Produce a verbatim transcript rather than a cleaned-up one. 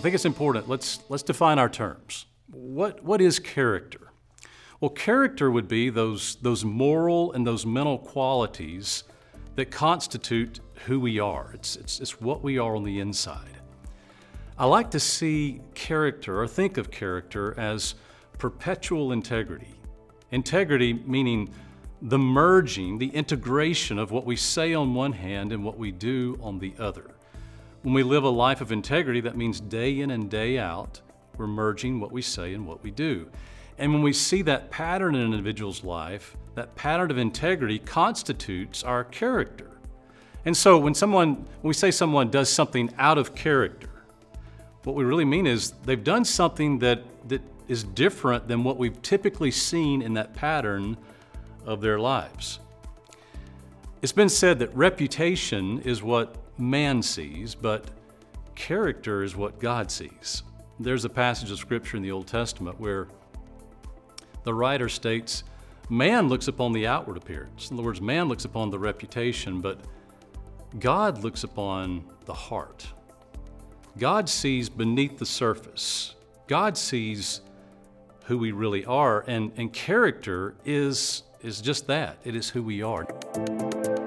think it's important. Let's, let's define our terms. What, what is character? Well, character would be those, those moral and those mental qualities that constitute who we are. It's, it's, it's what we are on the inside. I like to see character, or think of character, as perpetual integrity. Integrity meaning the merging, the integration of what we say on one hand and what we do on the other. When we live a life of integrity, that means day in and day out, we're merging what we say and what we do. And when we see that pattern in an individual's life, that pattern of integrity constitutes our character. And so when someone, when we say someone does something out of character, what we really mean is they've done something that, that is different than what we've typically seen in that pattern of their lives. It's been said that reputation is what man sees, but character is what God sees. There's a passage of Scripture in the Old Testament where the writer states, man looks upon the outward appearance. In other words, man looks upon the reputation, but God looks upon the heart. God sees beneath the surface. God sees who we really are, and, and character is, is just that. It is who we are.